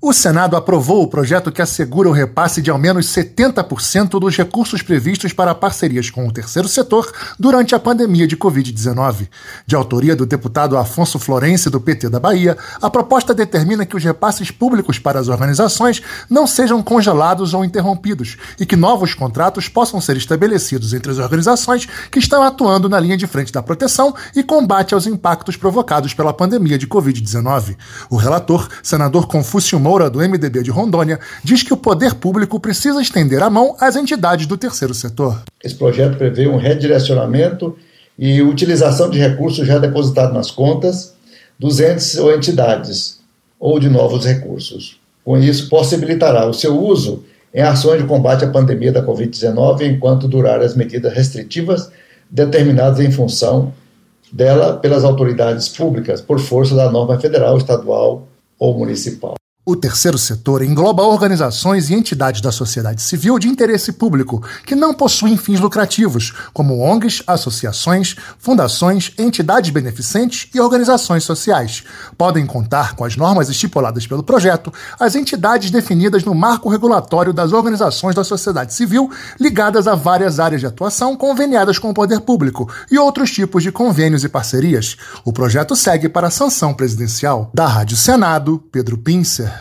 O Senado aprovou o projeto que assegura o repasse de ao menos 70% dos recursos previstos para parcerias com o terceiro setor durante a pandemia de Covid-19. De autoria do deputado Afonso Florense, do PT da Bahia, a proposta determina que os repasses públicos para as organizações não sejam congelados ou interrompidos e que novos contratos possam ser estabelecidos entre as organizações que estão atuando na linha de frente da proteção e combate aos impactos provocados pela pandemia de Covid-19. O relator, senador Confúcio Moura, do MDB de Rondônia, diz que o poder público precisa estender a mão às entidades do terceiro setor. Esse projeto prevê um redirecionamento e utilização de recursos já depositados nas contas dos entes ou entidades, ou de novos recursos. Com isso, possibilitará o seu uso em ações de combate à pandemia da Covid-19 enquanto durar as medidas restritivas determinadas em função dela pelas autoridades públicas, por força da norma federal, estadual ou municipal. O terceiro setor engloba organizações e entidades da sociedade civil de interesse público que não possuem fins lucrativos, como ONGs, associações, fundações, entidades beneficentes e organizações sociais. Podem contar com as normas estipuladas pelo projeto as entidades definidas no marco regulatório das organizações da sociedade civil ligadas a várias áreas de atuação conveniadas com o poder público e outros tipos de convênios e parcerias. O projeto segue para a sanção presidencial. Da Rádio Senado, Pedro Pincer.